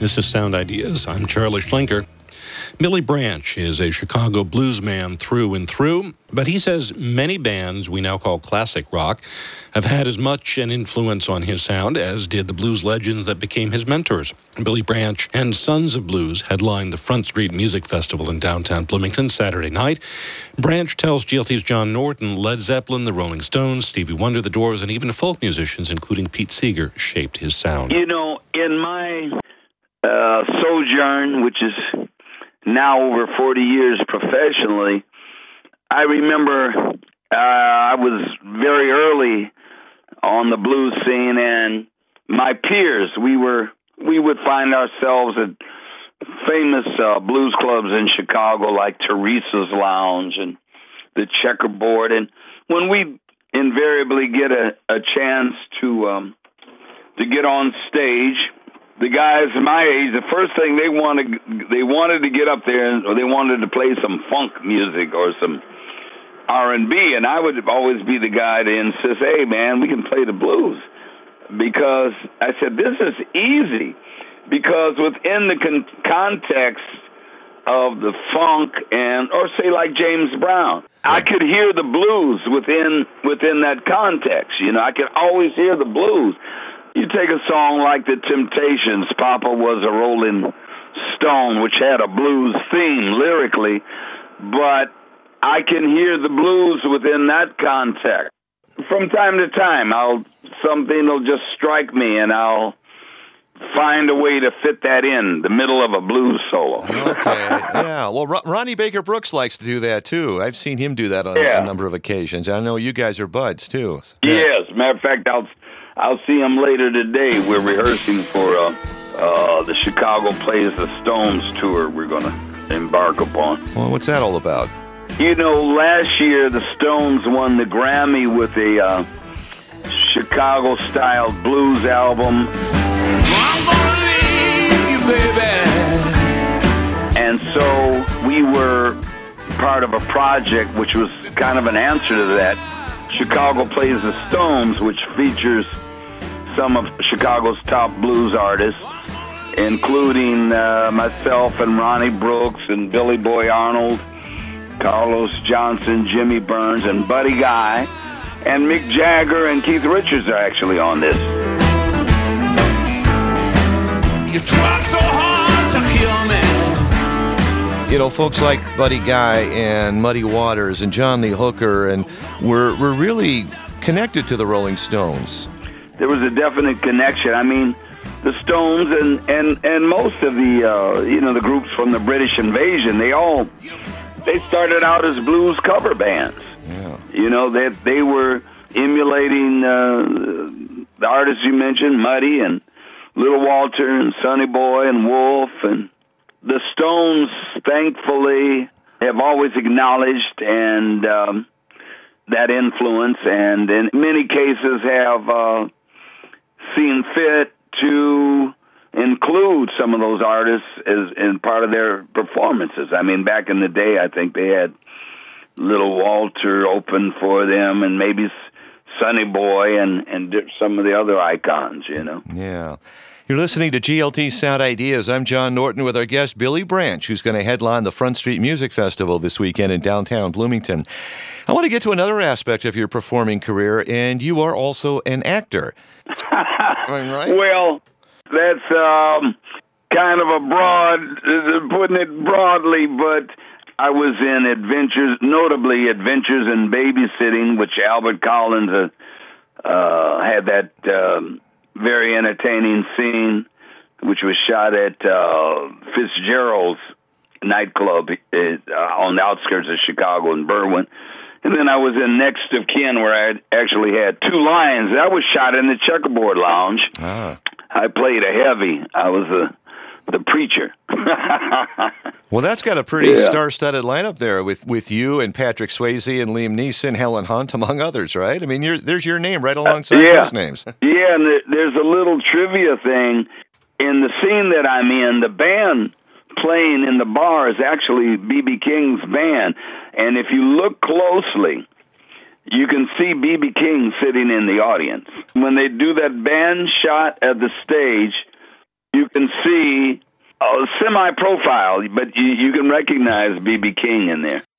This is Sound Ideas. I'm Charlie Schlenker. Billy Branch is a Chicago blues man through and through, but he says many bands we now call classic rock have had as much an influence on his sound as did the blues legends that became his mentors. Billy Branch and Sons of Blues headlined the Front Street Music Festival in downtown Bloomington Saturday night. Branch tells GLT's John Norton, Led Zeppelin, the Rolling Stones, Stevie Wonder, the Doors, and even folk musicians, including Pete Seeger, shaped his sound. You know, in my sojourn, which is now over 40 years professionally, I remember I was very early on the blues scene, and my peers, we would find ourselves at famous blues clubs in Chicago like Teresa's Lounge and the Checkerboard, and when we invariably get a chance to get on stage, the guys my age, the first thing they wanted to get up there, or they wanted to play some funk music or some R&B, and I would always be the guy to insist, hey, man, we can play the blues. Because I said, this is easy. Because within the context of the funk or say like James Brown, I could hear the blues within that context. You know, I could always hear the blues. You take a song like The Temptations, Papa Was a Rolling Stone, which had a blues theme lyrically, but I can hear the blues within that context. From time to time, something will just strike me, and I'll find a way to fit that in the middle of a blues solo. Okay, yeah. Well, Ronnie Baker Brooks likes to do that, too. I've seen him do that on a number of occasions. I know you guys are buds, too. Yeah. Yes, matter of fact, I'll see him later today. We're rehearsing for the Chicago Plays the Stones tour we're going to embark upon. Well, what's that all about? You know, last year the Stones won the Grammy with a Chicago-style blues album. I'm gonna leave you, baby. And so we were part of a project which was kind of an answer to that. Chicago Plays the Stones, which features some of Chicago's top blues artists, including myself and Ronnie Brooks and Billy Boy Arnold, Carlos Johnson, Jimmy Burns, and Buddy Guy, and Mick Jagger and Keith Richards are actually on this. You tried so hard to kill me. You know, folks like Buddy Guy and Muddy Waters and John Lee Hooker, and we're really connected to the Rolling Stones. There was a definite connection. I mean, the Stones and most of the the groups from the British invasion, they started out as blues cover bands. Yeah. You know, they were emulating the artists you mentioned, Muddy and Little Walter and Sonny Boy and Wolf, and the Stones, thankfully, have always acknowledged and that influence, and in many cases have seen fit to include some of those artists in part of their performances. I mean, back in the day, I think they had Little Walter open for them, and maybe Sonny Boy and some of the other icons, you know. Yeah. You're listening to GLT Sound Ideas. I'm John Norton with our guest, Billy Branch, who's going to headline the Front Street Music Festival this weekend in downtown Bloomington. I want to get to another aspect of your performing career, and you are also an actor. Right? Well, that's kind of a putting it broadly, but I was in notably Adventures in Babysitting, which Albert Collins had that very entertaining scene, which was shot at Fitzgerald's nightclub on the outskirts of Chicago in Berwyn. And then I was in Next of Kin, where I actually had two lines. That was shot in the Checkerboard Lounge. Ah. I played a heavy. I was the preacher. Well, that's got a pretty star-studded lineup there with you and Patrick Swayze and Liam Neeson, Helen Hunt, among others, right? I mean, there's your name right alongside those names. Yeah, and there's a little trivia thing. In the scene that I'm in, the band playing in the bar is actually B.B. King's band. And if you look closely, you can see B.B. King sitting in the audience. When they do that band shot at the stage, you can see a semi-profile, but you can recognize B.B. King in there.